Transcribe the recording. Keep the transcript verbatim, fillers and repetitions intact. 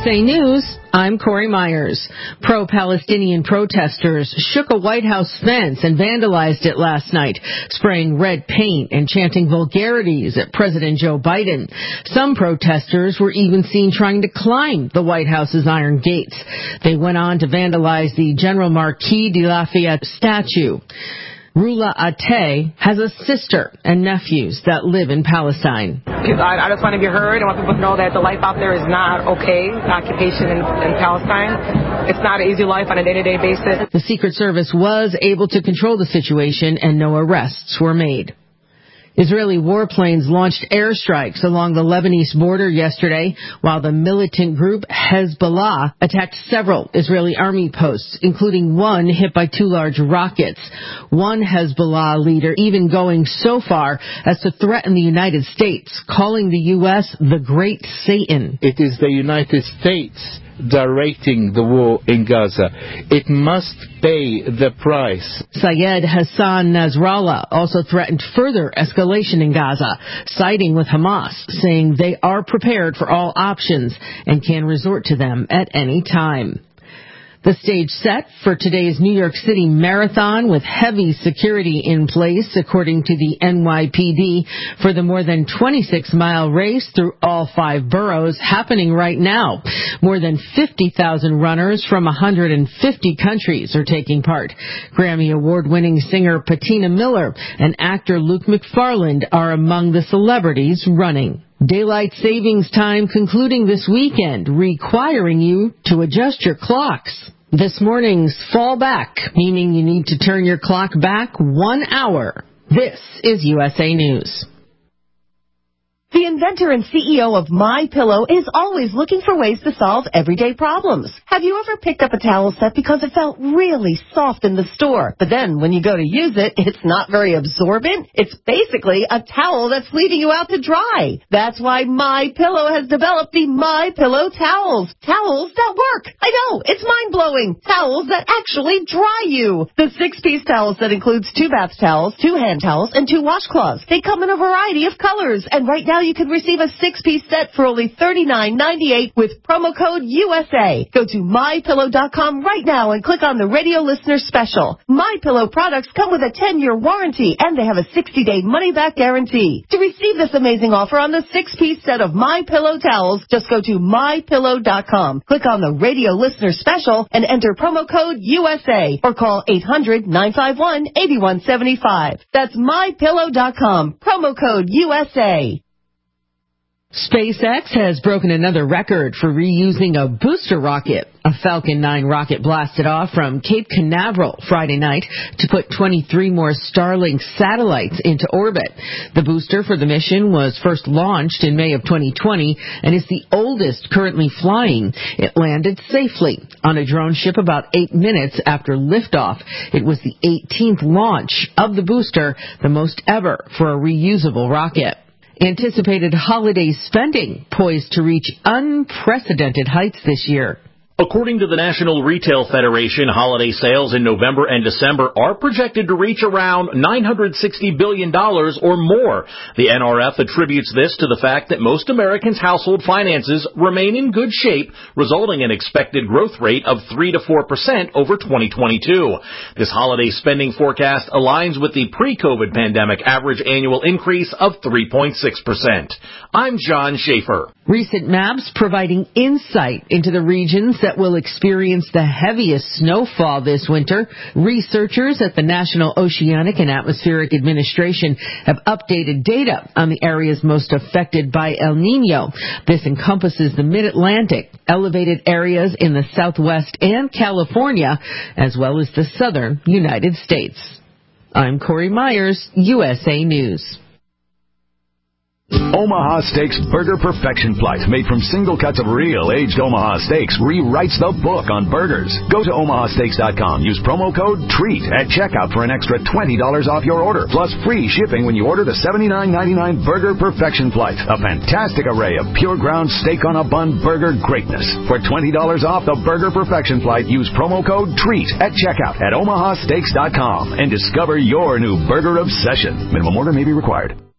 A News, I'm Corey Myers. Pro-Palestinian protesters shook a White House fence and vandalized it last night, spraying red paint and chanting vulgarities at President Joe Biden. Some protesters were even seen trying to climb the White House's iron gates. They went on to vandalize the General Marquis de Lafayette statue. Rula Ate has a sister and nephews that live in Palestine. I, I just want to be heard. I want people to know that the life out there is not okay. The occupation in, in Palestine, it's not an easy life on a day-to-day basis. The Secret Service was able to control the situation and no arrests were made. Israeli warplanes launched airstrikes along the Lebanese border yesterday, while the militant group Hezbollah attacked several Israeli army posts, including one hit by two large rockets. One Hezbollah leader even going so far as to threaten the United States, calling the U S the Great Satan. It is the United States directing the war in Gaza. It must pay the price. Syed Hassan Nasrallah also threatened further escalation in Gaza, siding with Hamas, saying they are prepared for all options and can resort to them at any time. The stage set for today's New York City Marathon with heavy security in place, according to the N Y P D, for the more than twenty-six mile race through all five boroughs happening right now. More than fifty thousand runners from one hundred fifty countries are taking part. Grammy Award-winning singer Patina Miller and actor Luke McFarland are among the celebrities running. Daylight savings time concluding this weekend, requiring you to adjust your clocks. This morning's fall back, meaning you need to turn your clock back one hour. This is U S A News. The inventor and C E O of MyPillow is always looking for ways to solve everyday problems. Have you ever picked up a towel set because it felt really soft in the store, but then when you go to use it, it's not very absorbent? It's basically a towel that's leaving you out to dry. That's why MyPillow has developed the MyPillow towels. Towels that work. I know, it's mind-blowing. Towels that actually dry you. The six-piece towel set includes two bath towels, two hand towels, and two washcloths. They come in a variety of colors, and right now you can receive a six-piece set for only thirty-nine ninety-eight with promo code U S A. Go to my pillow dot com right now and click on the radio listener special. MyPillow products come with a ten-year warranty, and they have a sixty-day money-back guarantee. To receive this amazing offer on the six-piece set of MyPillow towels, just go to my pillow dot com, click on the radio listener special, and enter promo code U S A, or call eight hundred nine five one eight one seven five. That's my pillow dot com, promo code U S A. SpaceX has broken another record for reusing a booster rocket. A Falcon nine rocket blasted off from Cape Canaveral Friday night to put twenty-three more Starlink satellites into orbit. The booster for the mission was first launched in May of twenty twenty and is the oldest currently flying. It landed safely on a drone ship about eight minutes after liftoff. It was the eighteenth launch of the booster, the most ever for a reusable rocket. Anticipated holiday spending poised to reach unprecedented heights this year. According to the National Retail Federation, holiday sales in November and December are projected to reach around nine hundred sixty billion dollars or more. The N R F attributes this to the fact that most Americans' household finances remain in good shape, resulting in expected growth rate of three to four percent over twenty twenty-two. This holiday spending forecast aligns with the pre-COVID pandemic average annual increase of three point six percent. I'm John Schaefer. Recent maps providing insight into the regions that will experience the heaviest snowfall this winter. Researchers at the National Oceanic and Atmospheric Administration have updated data on the areas most affected by El Nino. This encompasses the mid-Atlantic, elevated areas in the Southwest and California, as well as the southern United States. I'm Corey Myers, U S A News. Omaha Steaks Burger Perfection Flight, made from single cuts of real aged Omaha steaks, rewrites the book on burgers. Go to omaha steaks dot com. Use promo code TREAT at checkout for an extra twenty dollars off your order, plus free shipping when you order the seventy-nine ninety-nine Burger Perfection Flight, a fantastic array of pure ground steak on a bun burger greatness. For twenty dollars off the Burger Perfection Flight, use promo code TREAT at checkout at omaha steaks dot com and discover your new burger obsession. Minimum order may be required.